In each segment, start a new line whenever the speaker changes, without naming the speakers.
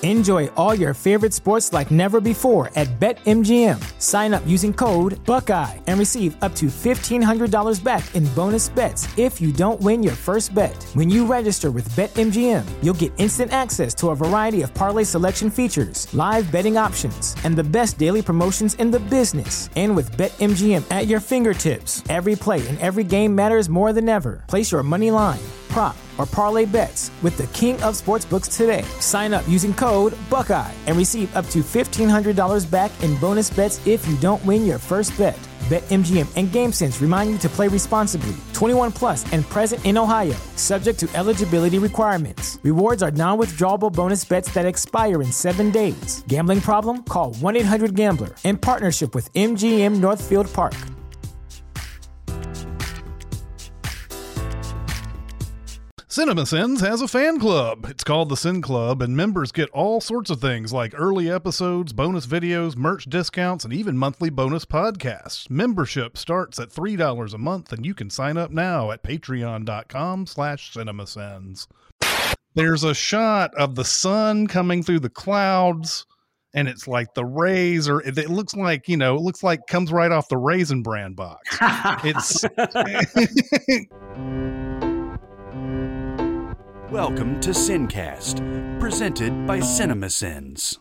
Enjoy all your favorite sports like never before at BetMGM. Sign up using code Buckeye and receive up to $1,500 back in bonus bets if you don't win your first bet. When you register with BetMGM, you'll get instant access to a variety of parlay selection features, live betting options, and the best daily promotions in the business. And with BetMGM at your fingertips, every play and every game matters more than ever. Place your money line, prop, or parlay bets with the king of sportsbooks today. Sign up using code Buckeye and receive up to $1,500 back in bonus bets if you don't win your first bet. BetMGM and GameSense remind you to play responsibly. 21 plus and present in Ohio, subject to eligibility requirements. Rewards are non-withdrawable bonus bets that expire in 7 days. Gambling problem? Call 1-800-GAMBLER. In partnership with MGM Northfield Park.
CinemaSins has a fan club. It's called the Sin Club, and members get all sorts of things like early episodes, bonus videos, merch discounts, and even monthly bonus podcasts. Membership starts at $3 a month, and you can sign up now at patreon.com/CinemaSins. There's a shot of the sun coming through the clouds, and it's like the rays, or it looks like, it looks like comes right off the Raisin Bran box. It's...
Welcome to Sincast, presented by CinemaSins.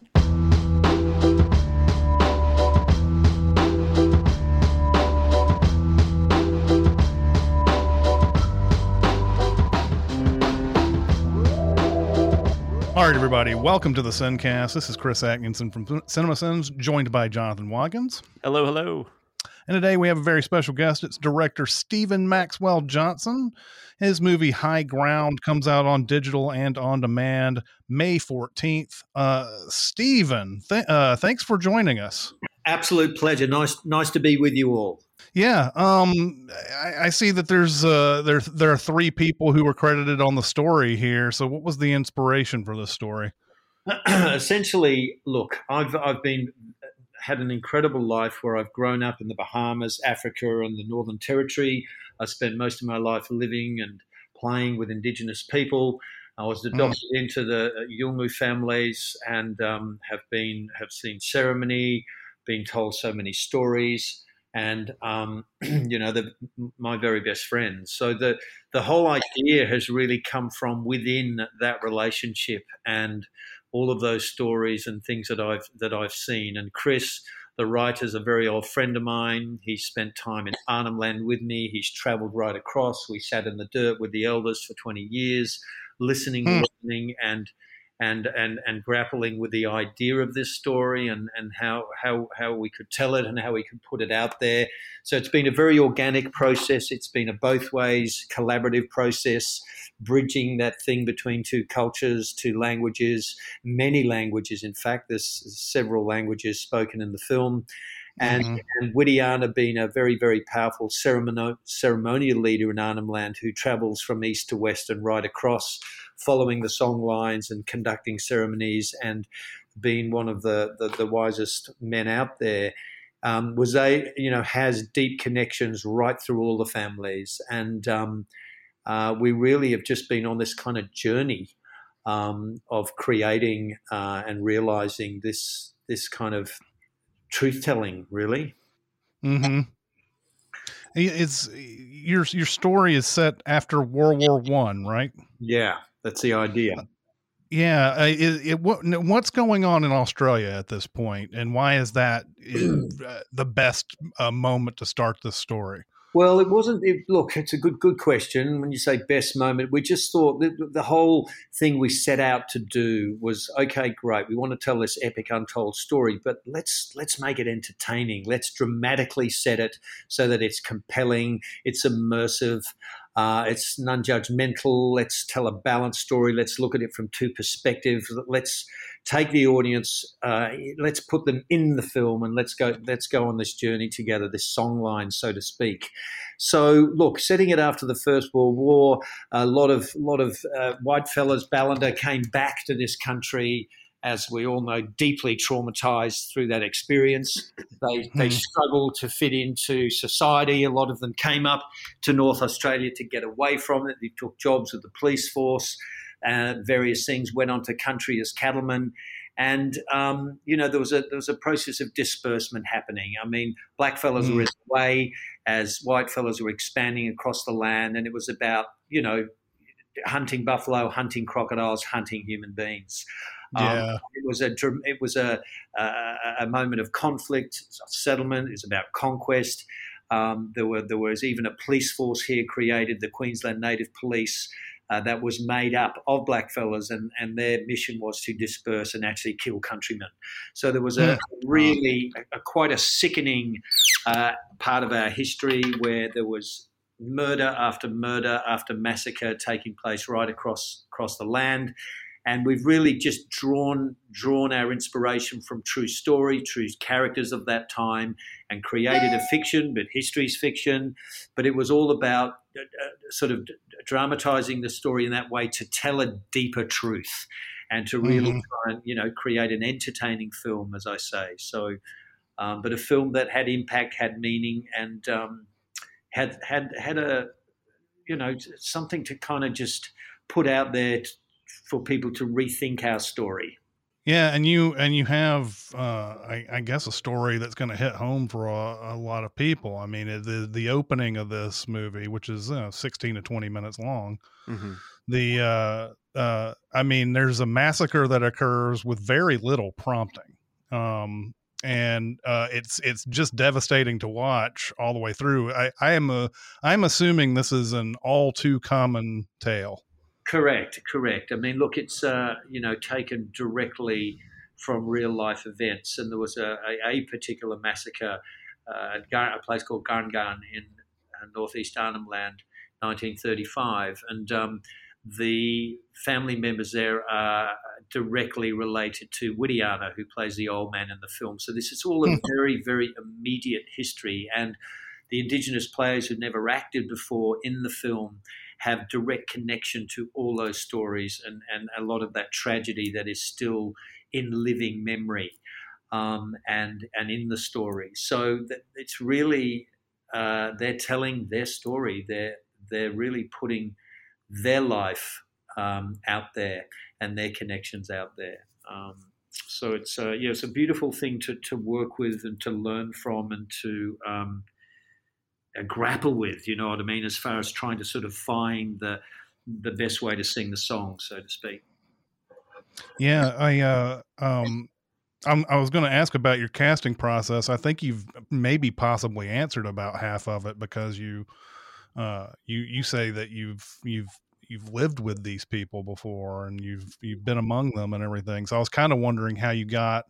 All right, everybody, welcome to the Sincast. This is Chris Atkinson from CinemaSins, joined by Jonathan Watkins.
Hello, hello.
And today we have a very special guest. It's director Stephen Maxwell Johnson. His movie High Ground comes out on digital and on demand May 14th. Stephen, thanks for joining us.
Absolute pleasure. Nice to be with you all.
Yeah, I see that there are 3 people who were credited on the story here. So, what was the inspiration for this story?
Essentially, look, I've had an incredible life where I've grown up in the Bahamas, Africa, and the Northern Territory. I spent most of my life living and playing with Indigenous people. I was adopted into the Yolngu families and have seen ceremony, been told so many stories, and my very best friends. So the whole idea has really come from within that relationship and all of those stories and things that I've seen. And Chris, the writer, is a very old friend of mine. He spent time in Arnhem Land with me. He's traveled right across. We sat in the dirt with the elders for 20 years, listening, learning, and grappling with the idea of this story and how we could tell it and how we could put it out there. So it's been a very organic process. It's been a both ways collaborative process, bridging that thing between 2 cultures, 2 languages, many languages. In fact, there's several languages spoken in the film. And Widiana being a very, very powerful ceremonial leader in Arnhem Land who travels from east to west and right across, following the song lines and conducting ceremonies and being one of the wisest men out there, has deep connections right through all the families. And we really have just been on this kind of journey of creating and realizing this kind of truth-telling, really.
Mm-hmm. It's your story is set after World War I, right?
Yeah, that's the idea.
Yeah. What's going on in Australia at this point, and why is that the best moment to start this story?
Well, it wasn't. Look, it's a good question. When you say best moment, we just thought the whole thing we set out to do was, okay, great. We want to tell this epic, untold story, but let's make it entertaining. Let's dramatically set it so that it's compelling, it's immersive, it's non-judgmental. Let's tell a balanced story. Let's look at it from 2 perspectives. Let's take the audience, let's put them in the film, and let's go on this journey together, this songline, so to speak. So, look, setting it after the First World War, a lot of white fellas, Ballender, came back to this country, as we all know, deeply traumatized through that experience. They struggled to fit into society. A lot of them came up to North Australia to get away from it. They took jobs with the police force. various things, went on to country as cattlemen. And, there was a process of disbursement happening. I mean, black fellas were in the way as white fellas were expanding across the land. And it was about, hunting buffalo, hunting crocodiles, hunting human beings.
Yeah.
It was a moment of conflict, settlement. It was about conquest. There was even a police force here created, the Queensland Native Police, that was made up of blackfellas, and their mission was to disperse and actually kill countrymen. So there was quite a sickening part of our history where there was murder after massacre taking place right across the land. And we've really just drawn our inspiration from true story, true characters of that time, and created a fiction, but history's fiction. But it was all about sort of dramatizing the story in that way to tell a deeper truth and to really try and, create an entertaining film, as I say. So, but a film that had impact, had meaning, and had a, something to kind of just put out there for people to rethink our story.
Yeah, and you have, I guess, a story that's going to hit home for a lot of people. I mean, the opening of this movie, which is 16 to 20 minutes long, there's a massacre that occurs with very little prompting, and it's just devastating to watch all the way through. I'm assuming this is an all too common tale.
Correct. I mean, look, it's taken directly from real life events, and there was a particular massacre at a place called Garngarn in northeast Arnhem Land, 1935, and the family members there are directly related to Widiana, who plays the old man in the film. So this is all a very, very immediate history, and the Indigenous players who never acted before in the film have direct connection to all those stories and a lot of that tragedy that is still in living memory and in the story. So that it's really they're telling their story. They're really putting their life out there and their connections out there. So it's it's a beautiful thing to work with and to learn from and to grapple with, you know what I mean, as far as trying to sort of find the best way to sing the song, so to speak.
Yeah, I was going to ask about your casting process. I think you've maybe possibly answered about half of it because you say that you've lived with these people before and you've been among them and everything. So I was kind of wondering how you got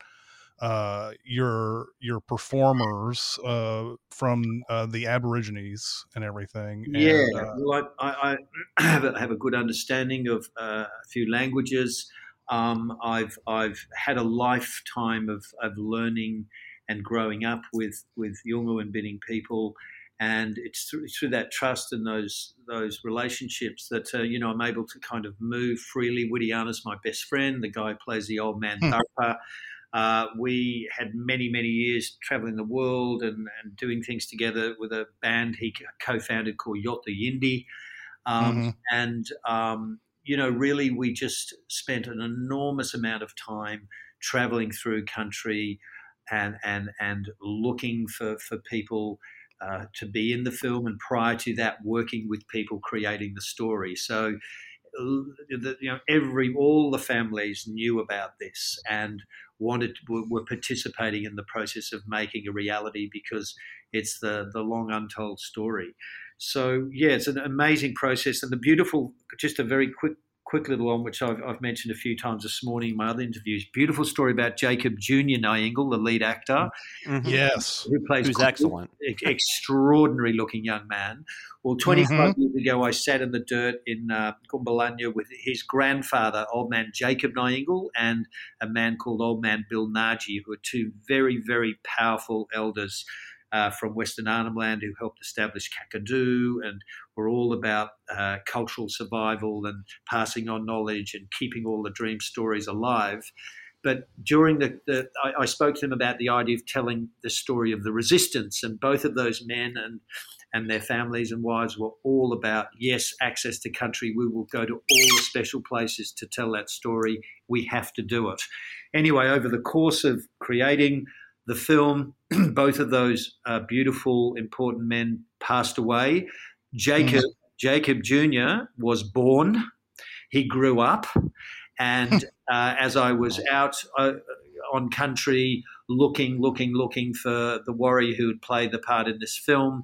your performers from the Aborigines and everything.
Yeah, well, I have a good understanding of a few languages. I've had a lifetime of learning and growing up with Yolngu and Bidding people, and it's through that trust and those relationships that I'm able to kind of move freely. Widiana's my best friend, the guy who plays the old man Darpa. We had many years traveling the world and doing things together with a band he co-founded called Yotta Yindi. Really we just spent an enormous amount of time traveling through country and looking for people to be in the film, and prior to that working with people creating the story. So all the families knew about this and were participating in the process of making a reality because it's the long untold story. So yeah, it's an amazing process, and the beautiful, just a very quick little one, which I've mentioned a few times this morning in my other interviews. Beautiful story about Jacob Jr. Nyingle, the lead actor.
Yes.
Who's excellent.
Extraordinary looking young man. Well, 25 years ago, I sat in the dirt in Kumbalanya with his grandfather, old man Jacob Nyingle, and a man called old man Bill Naji, who are two very, very powerful elders from Western Arnhem Land who helped establish Kakadu and were all about cultural survival and passing on knowledge and keeping all the dream stories alive. But during I spoke to them about the idea of telling the story of the resistance, and both of those men and their families and wives were all about, yes, access to country. We will go to all the special places to tell that story. We have to do it. Anyway, over the course of creating the film, both of those beautiful, important men passed away. Jacob Jr. was born. He grew up. And as I was out on country looking for the warrior who would play the part in this film,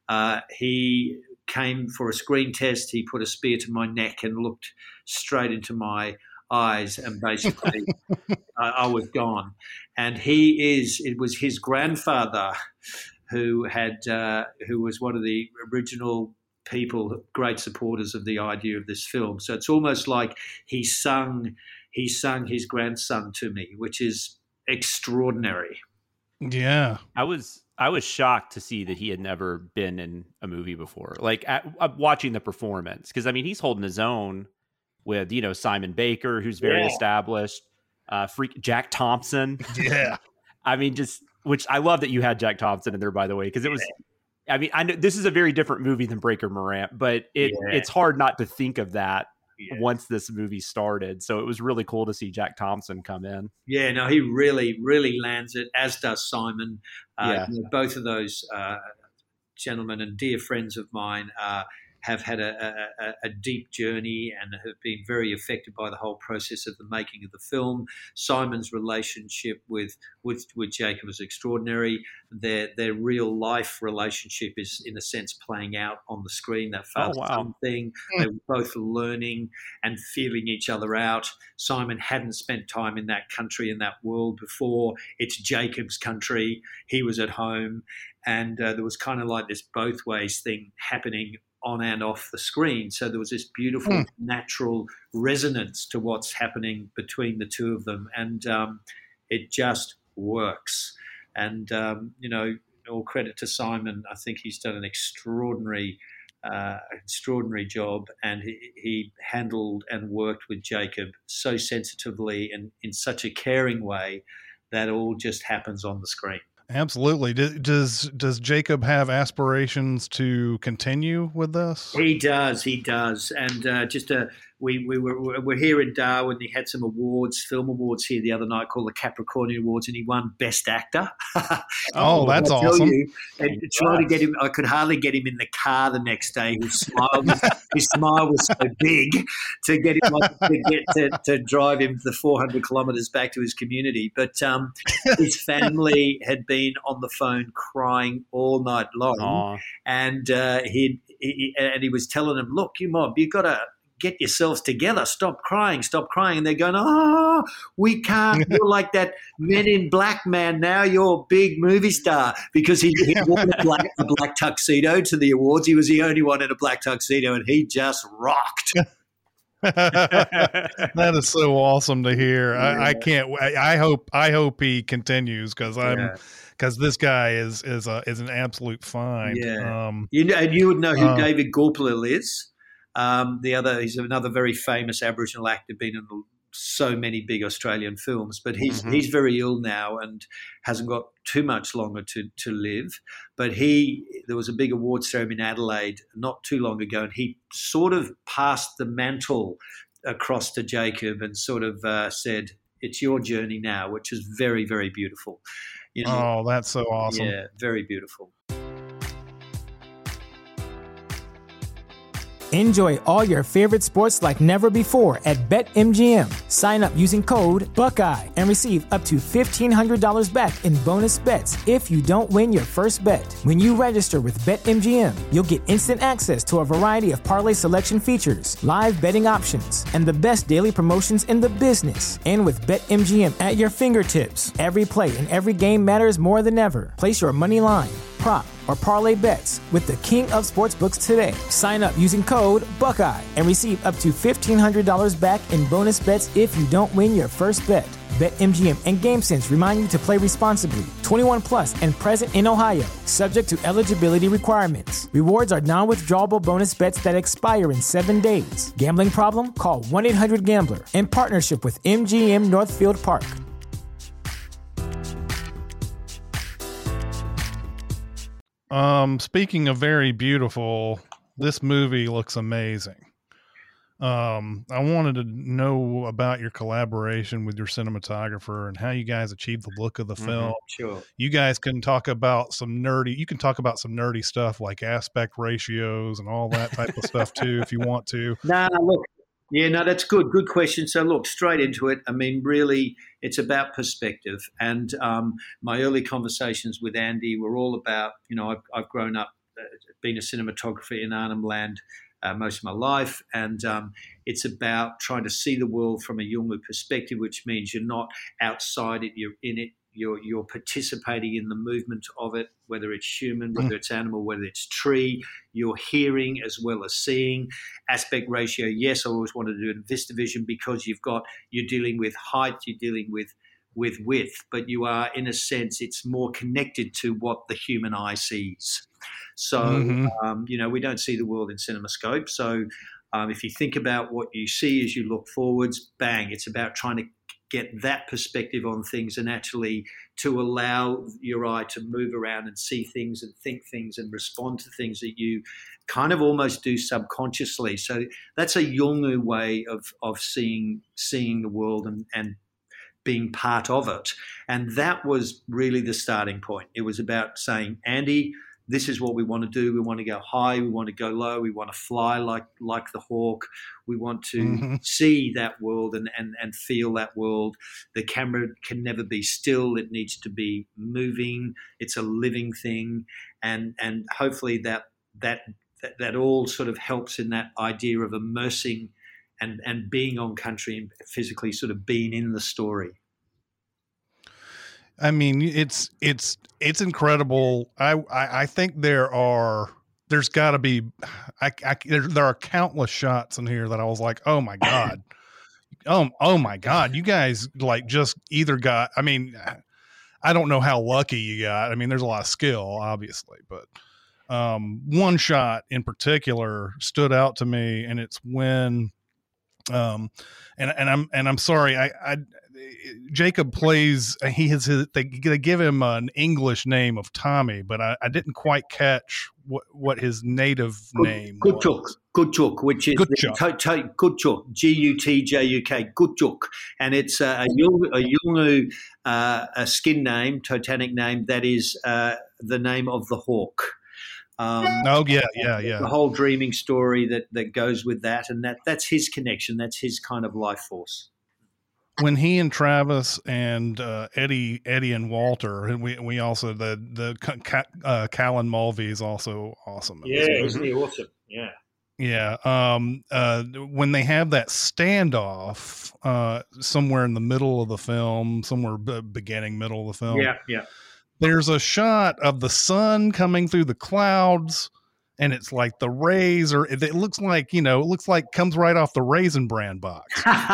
he came for a screen test. He put a spear to my neck and looked straight into my eyes, and basically I was gone. And it was his grandfather who was one of the original people, great supporters of the idea of this film. So it's almost like he sung his grandson to me, which is extraordinary.
Yeah.
I was shocked to see that he had never been in a movie before. Like watching the performance, because I mean he's holding his own with Simon Baker, who's very established, Jack Thompson.
Yeah.
I mean, which I love that you had Jack Thompson in there, by the way, because it was. I mean, I know this is a very different movie than Breaker Morant, but it's hard not to think of that once this movie started. So it was really cool to see Jack Thompson come in.
Yeah, no, he really, really lands it, as does Simon. Both of those gentlemen and dear friends of mine have had a deep journey and have been very affected by the whole process of the making of the film. Simon's relationship with Jacob was extraordinary. Their real life relationship is, in a sense, playing out on the screen. That father-son thing. They were both learning and feeling each other out. Simon hadn't spent time in that country, in that world before. It's Jacob's country. He was at home. And there was kind of like this both ways thing happening on and off the screen. So there was this beautiful natural resonance to what's happening between the two of them. And it just works. And, all credit to Simon. I think he's done an extraordinary job. And he handled and worked with Jacob so sensitively and in such a caring way that all just happens on the screen.
Absolutely. Does Jacob have aspirations to continue with this?
He does. And we're here in Darwin. He had some film awards here the other night called the Capricornian Awards, and he won Best Actor.
That's awesome.
And trying to get him, I could hardly get him in the car the next day. His smile was so big to get him to drive him the 400 kilometers back to his community. But his family had been on the phone crying all night long. And he was telling them, look, you mob, you got to get yourselves together. Stop crying. And they're going, we can't. You're like that Men in Black man now. You're a big movie star. Because he wore a black tuxedo to the awards. He was the only one in a black tuxedo, and he just rocked.
That is so awesome to hear. I hope he continues, because this guy is an absolute find.
Yeah. And you would know who David Gulpilil is. He's another very famous Aboriginal actor, been in so many big Australian films, but he's very ill now and hasn't got too much longer to live. But there was a big awards ceremony in Adelaide not too long ago, and he sort of passed the mantle across to Jacob and sort of said, "It's your journey now," which is very, very beautiful.
Oh, that's so awesome.
Yeah, very beautiful.
Enjoy all your favorite sports like never before at BetMGM. Sign up using code Buckeye and receive up to $1,500 back in bonus bets if you don't win your first bet. When you register with BetMGM, you'll get instant access to a variety of parlay selection features, live betting options, and the best daily promotions in the business. And with BetMGM at your fingertips, every play and every game matters more than ever. Place your money line, prop, or parlay bets with the king of sportsbooks today. Sign up using code Buckeye and receive up to $1,500 back in bonus bets if you don't win your first bet. BetMGM and GameSense remind you to play responsibly. 21 plus and present in Ohio, subject to eligibility requirements. Rewards are non-withdrawable bonus bets that expire in 7 days. Gambling problem? Call 1-800-GAMBLER in partnership with MGM Northfield Park.
Speaking of very beautiful, this movie looks amazing. I wanted to know about your collaboration with your cinematographer and how you guys achieved the look of the film.
Sure.
You guys can talk about some nerdy stuff like aspect ratios and all that type of stuff too, if you want to.
No, look. Yeah, no, that's good. Good question. So, look, straight into it. I mean, really, it's about perspective. And my early conversations with Andy were all about, I've grown up being a cinematographer in Arnhem Land most of my life. And it's about trying to see the world from a Yolngu perspective, which means you're not outside it, you're in it. You're participating in the movement of it, whether it's human, whether it's animal, whether it's tree. You're hearing as well as seeing. Aspect ratio, yes, I always wanted to do it in VistaVision because you're dealing with height, you're dealing with width, but you are, in a sense, it's more connected to what the human eye sees. So, we don't see the world in CinemaScope. So if you think about what you see as you look forwards, bang, it's about trying to get that perspective on things and actually to allow your eye to move around and see things and think things and respond to things that you kind of almost do subconsciously. So that's a Yolngu way of seeing the world and being part of it. And that was really the starting point. It was about saying, Andy, this is what we want to do. We want to go high. We want to go low. We want to fly like the hawk. We want to see that world and feel that world. The camera can never be still. It needs to be moving. It's a living thing. And hopefully that all sort of helps in that idea of immersing and being on country and physically sort of being in the story.
I mean, it's incredible. I think there are countless shots in here that I was like, oh my God. Oh my God. You guys like just either got, I mean, I don't know how lucky you got. I mean, there's a lot of skill obviously, but one shot in particular stood out to me, and it's when and I'm sorry, Jacob plays, they give him an English name of Tommy, but I didn't quite catch what his native name was.
Gutjuk, which is Gutjuk, Gutjuk, Gutjuk, and it's a Yolngu skin name, totemic name that is the name of the hawk. The whole dreaming story that goes with that, and that's his connection. That's his kind of life force.
When he and Travis and Eddie and Walter, and we also the Callan Mulvey is also awesome.
Yeah, isn't he awesome? Yeah.
Yeah. When they have that standoff somewhere in the middle of the film, somewhere beginning, middle of the film.
Yeah.
There's a shot of the sun coming through the clouds, and it's like the rays, or it looks like, comes right off the Raisin Bran box.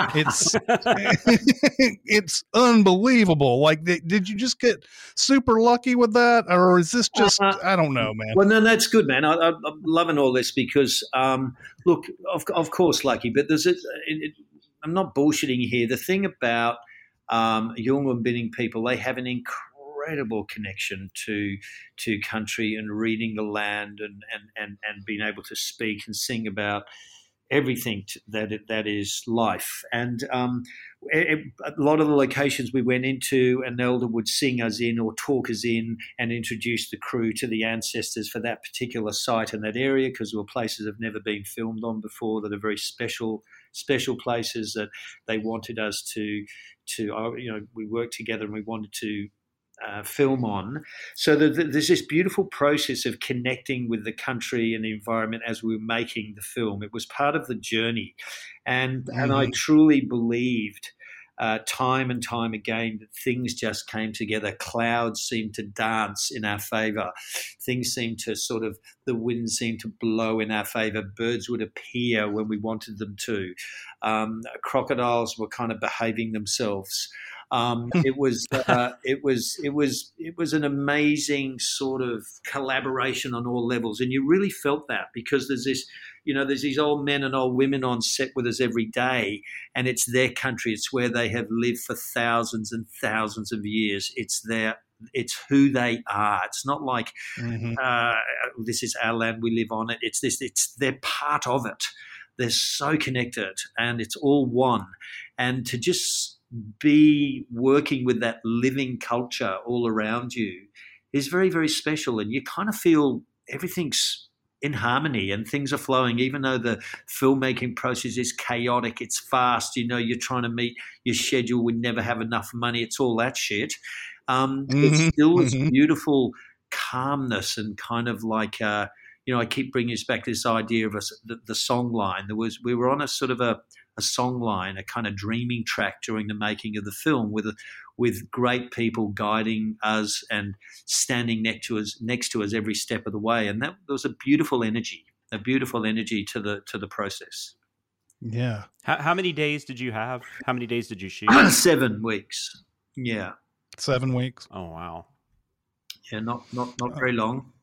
It's unbelievable. Like, did you just get super lucky with that? Or is this just, I don't know, man.
Well, no, that's good, man. I'm loving all this because, look, of course, lucky, but I'm not bullshitting here. The thing about Yolngu and Bining people, they have an incredible connection to country and reading the land and being able to speak and sing about everything that is life. And a lot of the locations we went into, an elder would sing us in or talk us in and introduce the crew to the ancestors for that particular site in that area, because there were places that have never been filmed on before that are very special places that they wanted us to we worked together and we wanted to film on. So there's this beautiful process of connecting with the country and the environment as we were making the film. It was part of the journey. And I truly believed time and time again that things just came together. Clouds seemed to dance in our favor. Things seemed to the wind seemed to blow in our favor. Birds would appear when we wanted them to. Crocodiles were kind of behaving themselves. It was an amazing sort of collaboration on all levels, and you really felt that because there's these old men and old women on set with us every day, and it's their country. It's where they have lived for thousands and thousands of years. It's their it's who they are. It's not like
Mm-hmm.
this is our land, we live on it. They're part of it. They're so connected, and it's all one. And to just be working with that living culture all around you is very, very special. And you kind of feel everything's in harmony and things are flowing, even though the filmmaking process is chaotic, it's fast, you're trying to meet your schedule, we never have enough money, it's all that shit. It's still this beautiful calmness and kind of like, I keep bringing us back to this idea of the song line. We were on a sort of a song line, a kind of dreaming track during the making of the film with great people guiding us and standing next to us every step of the way. And there was a beautiful energy to the process.
Yeah.
How many days did you have? How many days did you shoot?
7 weeks. Yeah.
7 weeks.
Oh, wow.
Yeah. Not very long.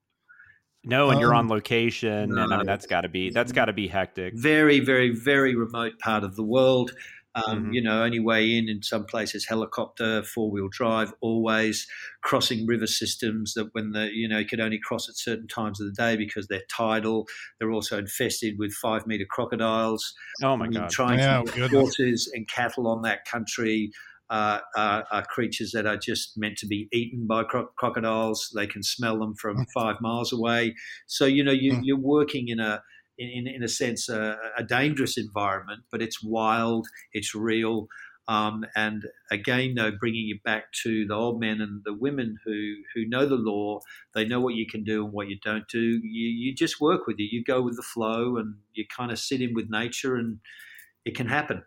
No, and you're on location,
no,
and I mean that's got to be hectic.
Very, very, very remote part of the world. Only way in some places helicopter, 4-wheel drive, always crossing river systems that when you could only cross at certain times of the day because they're tidal. They're also infested with 5-meter crocodiles.
Oh my God!
Trying to get horses and cattle on that country. Are creatures that are just meant to be eaten by crocodiles. They can smell them from 5 miles away. So you're working in a sense a dangerous environment, but it's wild, it's real, and again though bringing you back to the old men and the women who know the law. They know what you can do and what you don't do. You just work with it. You go with the flow, and you kind of sit in with nature, and it can happen.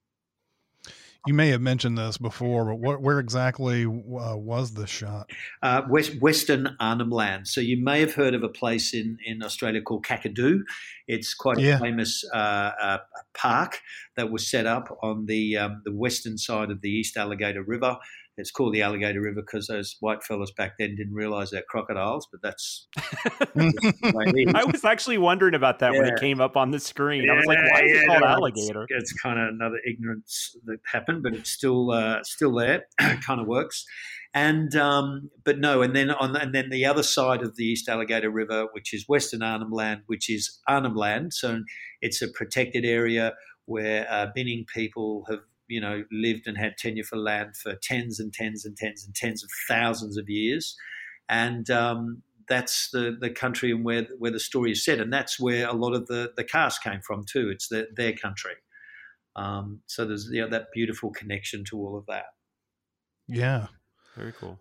You may have mentioned this before, but where exactly was this shot?
Western Arnhem Land. So you may have heard of a place in Australia called Kakadu. It's quite a famous park that was set up on the western side of the East Alligator River. It's called the Alligator River because those white fellas back then didn't realize they're crocodiles, but that's the way it is.
I was actually wondering about that when it came up on the screen. I was like, why is it called alligator?
It's kind of another ignorance that happened, but it's still there. It kind of works. And but no, and then the other side of the East Alligator River, which is Western Arnhem Land, which is Arnhem Land. So it's a protected area where Binning people have lived and had tenure for land for tens and tens and tens and tens of thousands of years. And that's the country and where the story is set. And that's where a lot of the cast came from too. It's their country. So there's that beautiful connection to all of that.
Yeah.
Very cool.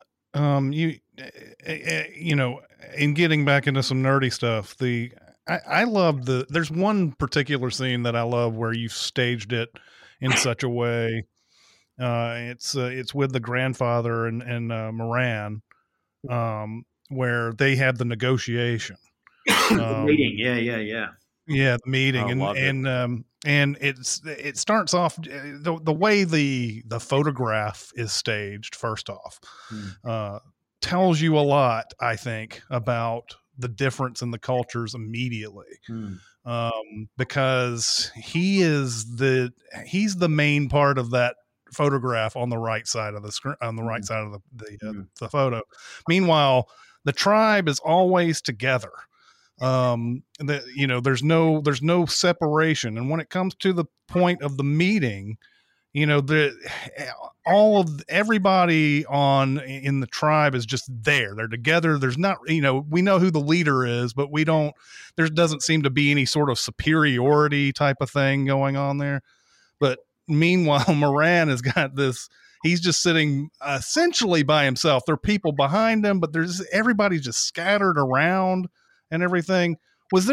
In getting back into some nerdy stuff, I love there's one particular scene that I love where you've staged it in such a way. It's with the grandfather and Moran, where they have the negotiation.
The meeting. Yeah.
Yeah, the meeting, and it starts off the way the photograph is staged. First off, tells you a lot, I think, about the difference in the cultures immediately. Because he's the main part of that photograph on the right side of the screen, on the right side of the photo. Meanwhile, the tribe is always together. There's no separation. And when it comes to the point of the meeting, everybody in the tribe is just there. They're together. There's not, we know who the leader is, but there doesn't seem to be any sort of superiority type of thing going on there. But meanwhile, Moran has got this, he's just sitting essentially by himself. There are people behind him, but everybody's just scattered around and everything. What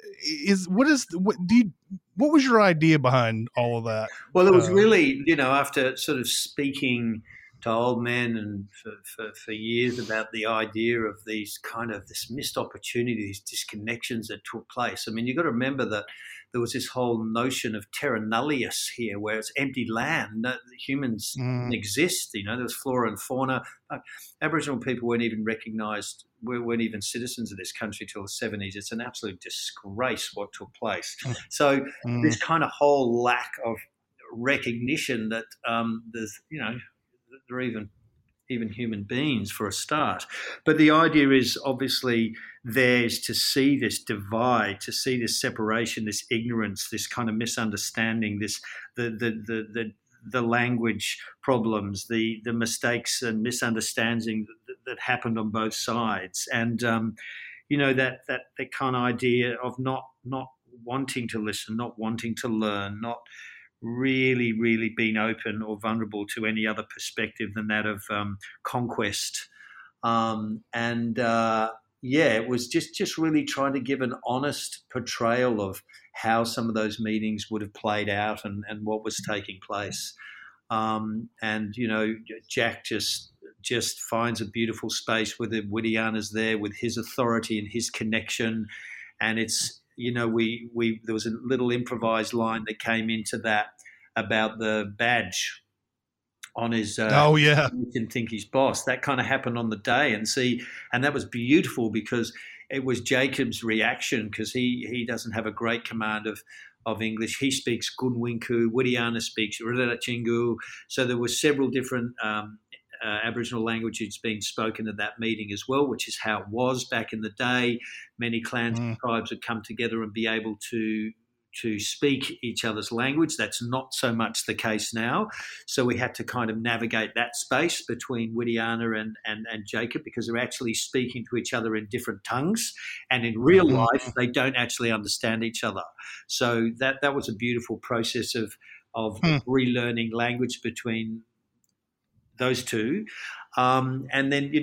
was your idea behind all of that?
Well, it was really, after sort of speaking to old men and for years about the idea of this missed opportunity, these disconnections that took place. I mean, you've got to remember that there was this whole notion of terra nullius here, where it's empty land. Humans didn't exist. There was flora and fauna. Aboriginal people weren't even recognised, weren't even citizens of this country till the 70s. It's an absolute disgrace what took place. So this kind of whole lack of recognition that there's, there are even even human beings for a start. But the idea is obviously theirs to see this divide, to see this separation, this ignorance, this kind of misunderstanding, this the language problems, the mistakes and misunderstandings that happened on both sides, and that kind of idea of not wanting to listen, not wanting to learn, not really being open or vulnerable to any other perspective than that of conquest. It was just really trying to give an honest portrayal of how some of those meetings would have played out and what was taking place. Jack just finds a beautiful space with it. Widiana's there with his authority and his connection, and it's, there was a little improvised line that came into that about the badge on his you can think he's boss. That kind of happened on the day, and that was beautiful because it was Jacob's reaction, because he doesn't have a great command of English. He speaks Gunwinku, Widiana speaks Rirachingu. So there were several different Aboriginal languages being spoken at that meeting as well, which is how it was back in the day. Many clans and tribes would come together and be able to speak each other's language. That's not so much the case now. So we had to kind of navigate that space between Widiana and Jacob, because they're actually speaking to each other in different tongues. And in real life, they don't actually understand each other. So that was a beautiful process of relearning language between those two. And then,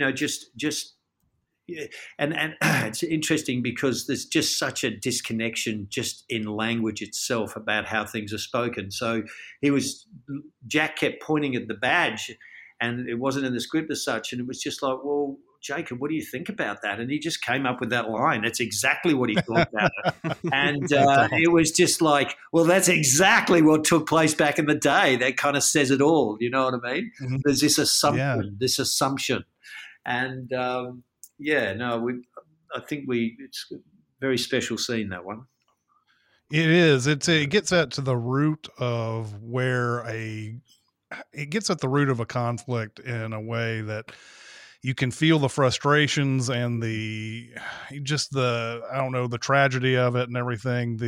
and it's interesting because there's just such a disconnection just in language itself about how things are spoken. So Jack kept pointing at the badge, and it wasn't in the script as such. And it was just like, well, Jacob, what do you think about that? And he just came up with that line. That's exactly what he thought about it. And it was just like, well, that's exactly what took place back in the day. That kind of says it all. You know what I mean? Mm-hmm. There's this assumption. And I think it's a very special scene, that one.
It is. It gets at the root of it gets at the root of a conflict in a way that you can feel the frustrations and the tragedy of it and everything.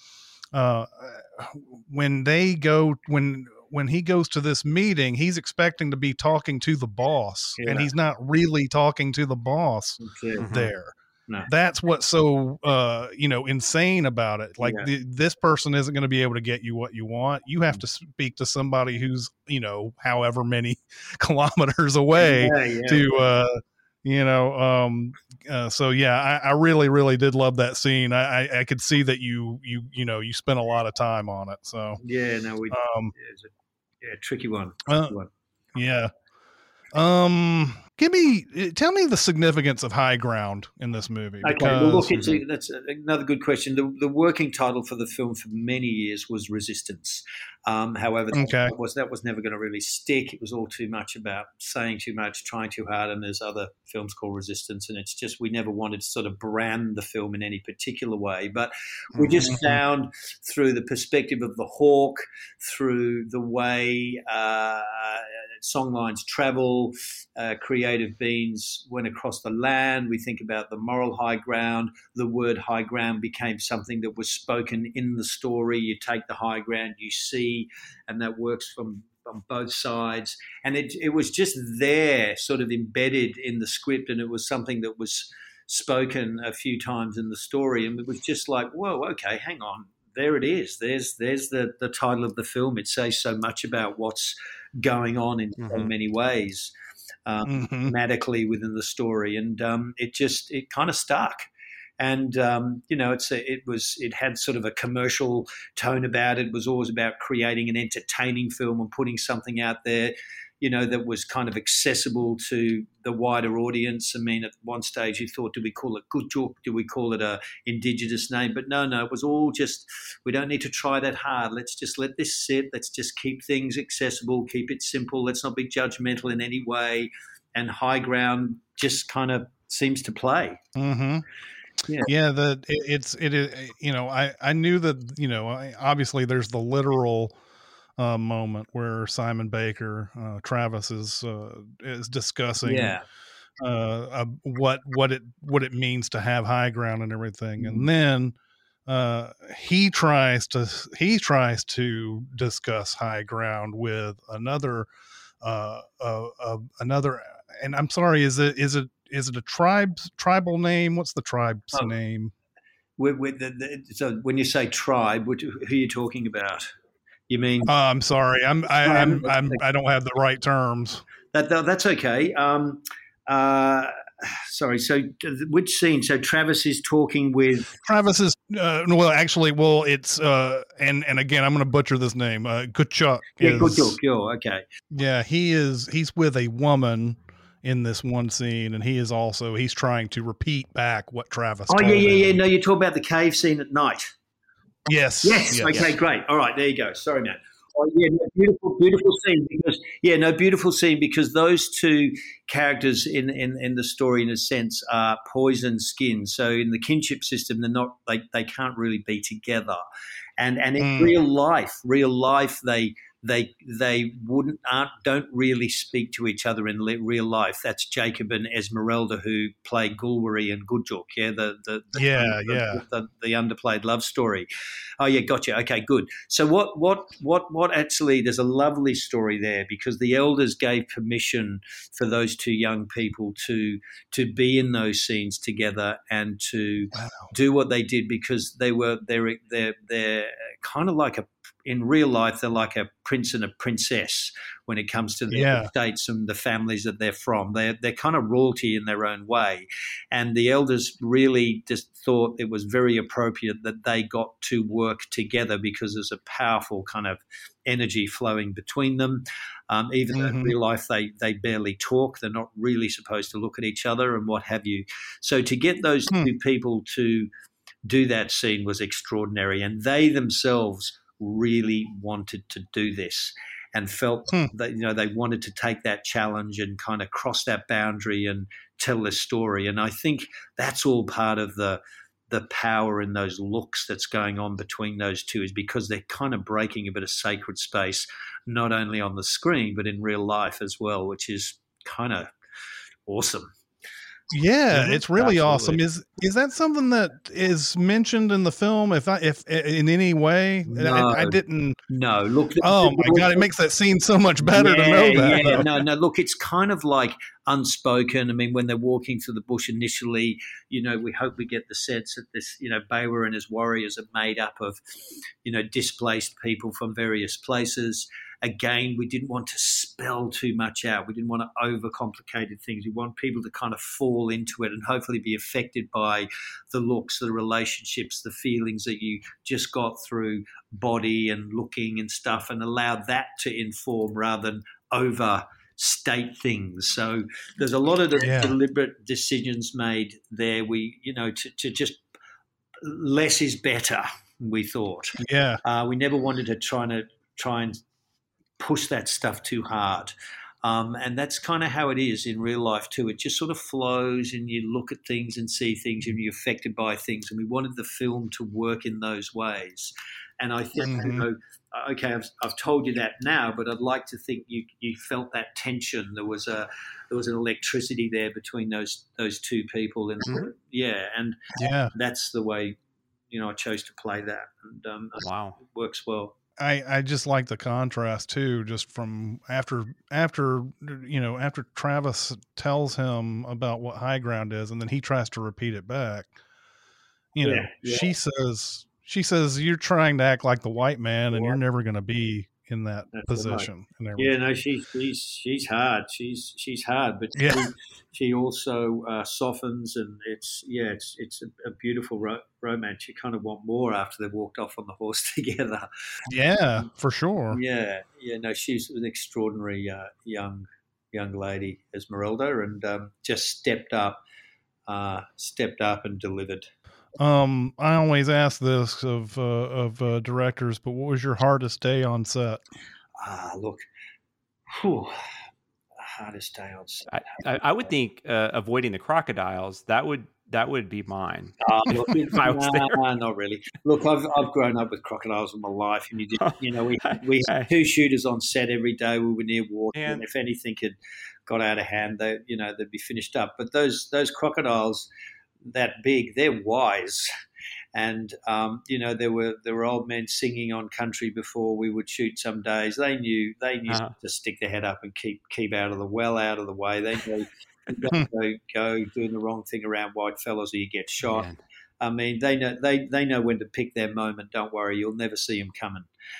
When he goes to this meeting, he's expecting to be talking to the boss, and he's not really talking to the boss there. No. That's what's so, insane about it. Like this person isn't going to be able to get you what you want. You have to speak to somebody who's, however many kilometers away to, I really, really did love that scene. I could see that you spent a lot of time on it. So
it's a tricky one.
Yeah. Tell me the significance of High Ground in this movie.
Okay, well, look, that's another good question. The working title for the film for many years was Resistance. However, that was never going to really stick. It was all too much about saying too much, trying too hard, and there's other films called Resistance, and it's just we never wanted to sort of brand the film in any particular way. But we just found through the perspective of the hawk, through the way songlines travel, creative beings went across the land. We think about the moral high ground. The word high ground became something that was spoken in the story. You take the high ground, you see, and that works on both sides. And it was just there, sort of embedded in the script, and it was something that was spoken a few times in the story. And it was just like, whoa, okay, hang on. There it is. There's the title of the film. It says so much about what's going on in so many ways, thematically within the story, and it kind of stuck. And it had sort of a commercial tone about it. It was always about creating an entertaining film and putting something out there, that was kind of accessible to the wider audience. I mean, at one stage you thought, do we call it Kutuk? Do we call it a indigenous name? But no, it was all just, we don't need to try that hard. Let's just let this sit. Let's just keep things accessible, keep it simple. Let's not be judgmental in any way. And High Ground just kind of seems to play.
Mm-hmm. Yeah, it is, I knew that, obviously there's the literal moment where Simon Baker, Travis is discussing what it means to have high ground and everything, and then he tries to discuss high ground with another and I'm sorry, is it a tribal name? What's the tribe's name?
So when you say tribe, who are you talking about? You mean?
I'm sorry, I don't have the right terms.
That's okay. Sorry. So which scene? So Travis is talking with.
Travis is it's and again I'm going to butcher this name. Kutchuk.
Kutchuk. Okay.
Yeah, he's with a woman in this one scene, and he's trying to repeat back what Travis.
Oh yeah. No, you talk about the cave scene at night.
Yes.
Okay, great. All right, there you go. Sorry, Matt. Oh, yeah, beautiful scene because those two characters in the story, in a sense, are poison skin. So in the kinship system, they can't really be together, and in real life, they don't really speak to each other in real life. That's Jacob and Esmeralda, who play Gulwari and Gudjuk. Yeah, the underplayed love story. Oh yeah, gotcha. Okay, good. So what actually? There's a lovely story there because the elders gave permission for those two young people to be in those scenes together and to do what they did because they're kind of like in real life, they're like a prince and a princess when it comes to the states and the families that they're from. They're kind of royalty in their own way. And the elders really just thought it was very appropriate that they got to work together because there's a powerful kind of energy flowing between them. Even though in real life they barely talk, they're not really supposed to look at each other and what have you. So to get those two people to do that scene was extraordinary. And they themselves really wanted to do this and felt that they wanted to take that challenge and kind of cross that boundary and tell the story. And I think that's all part of the power in those looks that's going on between those two, is because they're kind of breaking a bit of sacred space, not only on the screen but in real life as well, which is kind of awesome.
Yeah, it's really awesome. Is that something that is mentioned in the film? If in any way,
no,
I didn't.
No, look.
Oh my God, it makes that scene so much better to know that.
Yeah, no. Look, it's kind of like unspoken. I mean, when they're walking through the bush initially, we hope we get the sense that this, Bewa and his warriors are made up of, displaced people from various places. Again, we didn't want to spell too much out. We didn't want to overcomplicate things. We want people to kind of fall into it and hopefully be affected by the looks, the relationships, the feelings that you just got through body and looking and stuff, and allow that to inform rather than overstate things. So there's a lot of deliberate decisions made there. We, to just less is better, we thought.
Yeah.
We never wanted to try and push that stuff too hard. And that's kind of how it is in real life too. It just sort of flows and you look at things and see things and you're affected by things. And we wanted the film to work in those ways. And I think, okay, I've told you that now, but I'd like to think you felt that tension. There was an electricity there between those two people. And that's the way, I chose to play that. And wow, it works well.
I just like the contrast too, just from after Travis tells him about what high ground is, and then he tries to repeat it back. She says you're trying to act like the white man, and you're never going to be in that position.
Right. Yeah, no, she's hard. She's hard, but she also softens, and it's a beautiful romance. You kind of want more after they've walked off on the horse together.
Yeah, for sure.
Yeah. No, she's an extraordinary young lady, Esmeralda, and just stepped up and delivered.
I always ask this of directors, but what was your hardest day on set?
Hardest day on set.
I would think avoiding the crocodiles, that would That would be mine.
Look,
if I was there.
not really. Look, I've grown up with crocodiles all my life, and we had 2 shooters on set every day. We were near water, and if anything had got out of hand, they'd be finished up. But those crocodiles that big, they're wise. And there were old men singing on country before we would shoot some days. They knew to stick their head up and keep out of the way. They know you go doing the wrong thing around white fellas or you get shot. Man. I mean, they know when to pick their moment. Don't worry, you'll never see them coming.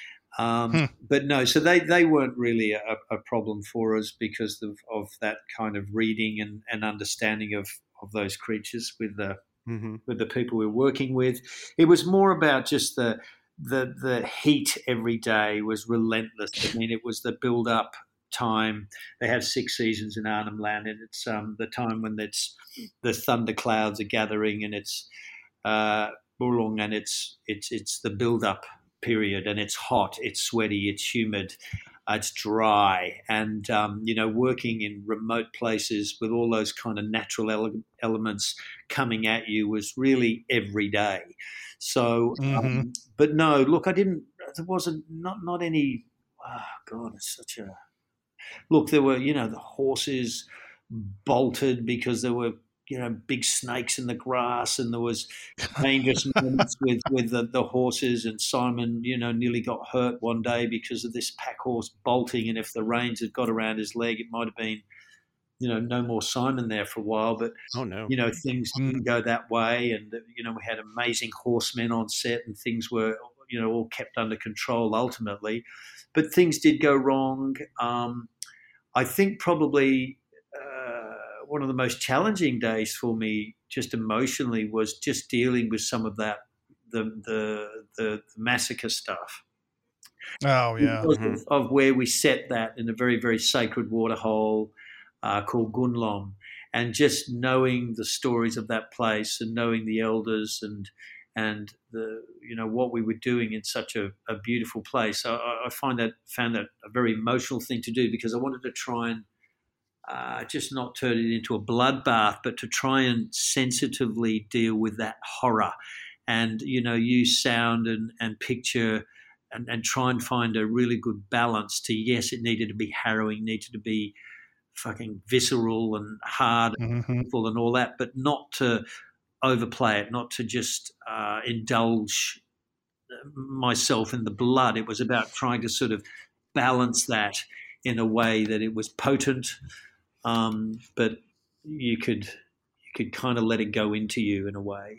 But no, so they weren't really a problem for us because of that kind of reading and understanding of those creatures with the people we were working with. It was more about just the heat every day was relentless. I mean, it was the build up time. They have 6 seasons in Arnhem Land, and it's the time when the thunder clouds are gathering, and it's Burlung, and it's the build up period, and it's hot, it's sweaty, it's humid, it's dry, and working in remote places with all those kind of natural elements coming at you was really every day. So, but no, look, there wasn't not any. Oh God, it's such a look. There were the horses bolted because there were big snakes in the grass, and there was dangerous moments with the horses. And Simon, nearly got hurt one day because of this pack horse bolting. And if the reins had got around his leg, it might have been, no more Simon there for a while. But things didn't go that way. And we had amazing horsemen on set, and things were all kept under control ultimately. But things did go wrong. I think probably. One of the most challenging days for me, just emotionally, was just dealing with some of that, the massacre stuff.
Oh yeah,
because of where we set that in a very, very sacred waterhole called Gunlom, and just knowing the stories of that place and knowing the elders and the what we were doing in such a beautiful place. I found that a very emotional thing to do, because I wanted to try and just not turn it into a bloodbath, but to try and sensitively deal with that horror and, use sound and picture and try and find a really good balance to, yes, it needed to be harrowing, needed to be fucking visceral and hard and painful and all that, but not to overplay it, not to just indulge myself in the blood. It was about trying to sort of balance that in a way that it was potent, but you could kind of let it go into you in a way.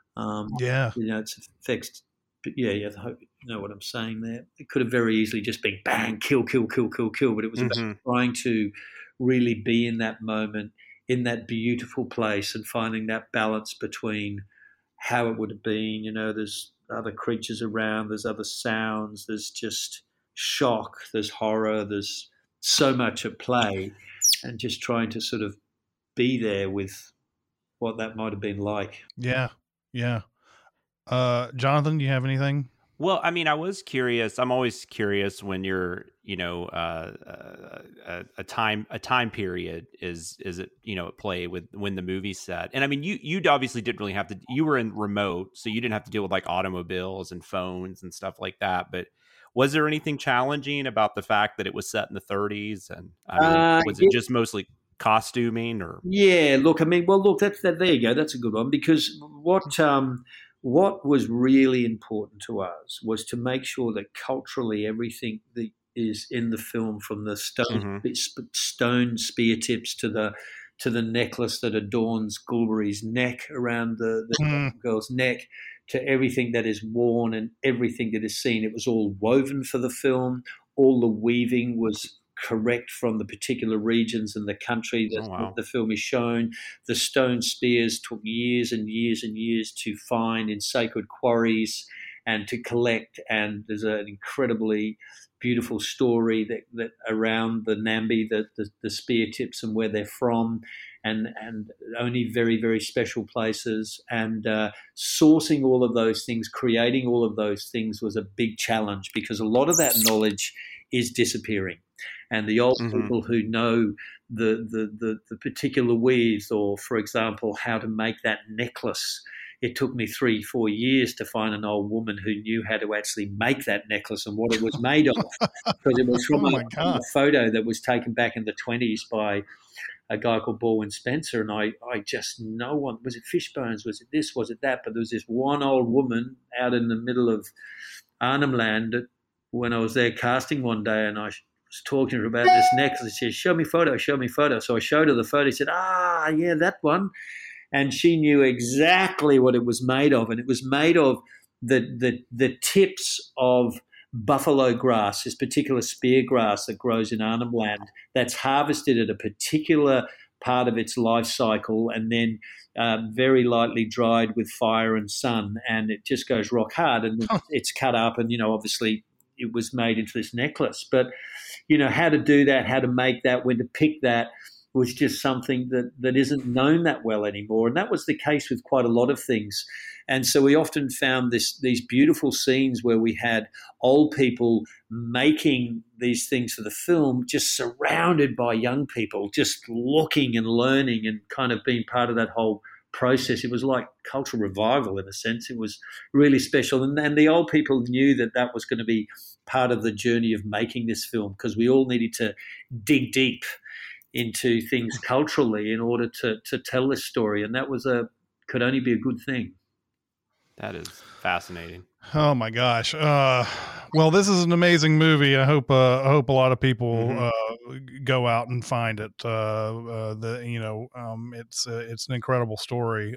It's affects. I hope you know what I'm saying there. It could have very easily just been bang, kill, but it was about trying to really be in that moment, in that beautiful place, and finding that balance between how it would have been. There's other creatures around, there's other sounds, there's just shock, there's horror, there's so much at play, and just trying to sort of be there with what that might have been like.
Yeah. Jonathan, do you have anything?
Well, I mean, I was curious. I'm always curious when you're, a time period is it, at play with when the movie's set. And I mean, you obviously didn't really have to. You were in remote, so you didn't have to deal with like automobiles and phones and stuff like that. But was there anything challenging about the fact that it was set in the 30s? And was it just mostly costuming, or?
Yeah, look, I mean, that's there you go. That's a good one, because what was really important to us was to make sure that culturally everything that is in the film, from the stone spear tips to the necklace that adorns Gulbury's neck around the girl's neck, to everything that is worn and everything that is seen, it was all woven for the film. All the weaving was correct from the particular regions in the country that the film is shown. The stone spears took years and years and years to find in sacred quarries and to collect, and there's an incredibly beautiful story that around the Nambi, the spear tips and where they're from, and only very, very special places, and sourcing all of those things, creating all of those things was a big challenge, because a lot of that knowledge is disappearing. And the old people who know the particular weaves, or, for example, how to make that necklace. It took me 3-4 years to find an old woman who knew how to actually make that necklace and what it was made of, because it was from a photo that was taken back in the 1920s by a guy called Baldwin Spencer. And I just, no one, was it Fishbones? Was it this? Was it that? But there was this one old woman out in the middle of Arnhem Land when I was there casting one day, and I was talking to her about this necklace. She said, show me photo. So I showed her the photo. She said, yeah, that one. And she knew exactly what it was made of. And it was made of the tips of buffalo grass, this particular spear grass that grows in Arnhem Land, that's harvested at a particular part of its life cycle, and then very lightly dried with fire and sun. And it just goes rock hard, and it's cut up, and, obviously it was made into this necklace. But, how to do that, how to make that, when to pick that, was just something that isn't known that well anymore. And that was the case with quite a lot of things. And so we often found these beautiful scenes where we had old people making these things for the film, just surrounded by young people, just looking and learning and kind of being part of that whole process. It was like cultural revival in a sense. It was really special. And the old people knew that was going to be part of the journey of making this film, because we all needed to dig deep into things culturally in order to tell this story. And that could only be a good thing.
That is fascinating.
Oh my gosh. Well, this is an amazing movie. I hope a lot of people go out and find it. It's an incredible story.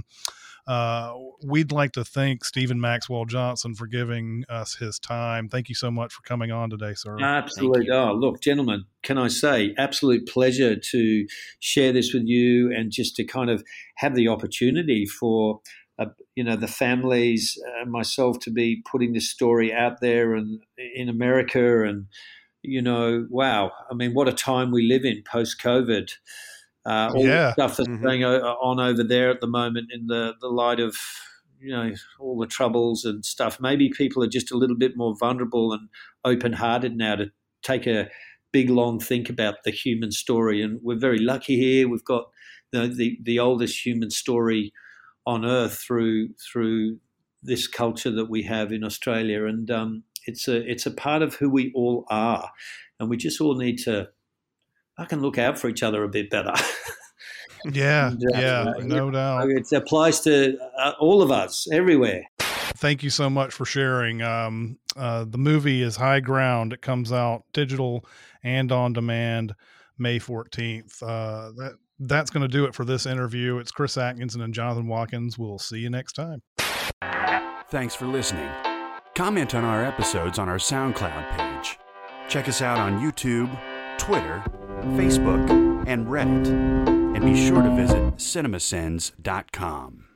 We'd like to thank Stephen Maxwell Johnson for giving us his time. Thank you so much for coming on today, sir.
Absolutely. Oh, look, gentlemen, can I say, absolute pleasure to share this with you, and just to kind of have the opportunity for the families, myself, to be putting this story out there and in America. And, wow, I mean, what a time we live in post-COVID. All the stuff that's going on over there at the moment, in the light of, all the troubles and stuff. Maybe people are just a little bit more vulnerable and open-hearted now to take a big, long think about the human story. And we're very lucky here. We've got the oldest human story on earth through this culture that we have in Australia. And it's a part of who we all are. And we just all need to look out for each other a bit better.
No doubt.
It applies to all of us, everywhere.
Thank you so much for sharing. The movie is High Ground. It comes out digital and on demand May 14th. That's going to do it for this interview. It's Chris Atkinson and Jonathan Watkins. We'll see you next time.
Thanks for listening. Comment on our episodes on our SoundCloud page. Check us out on YouTube, Twitter, Facebook, and Reddit. And be sure to visit cinemasins.com.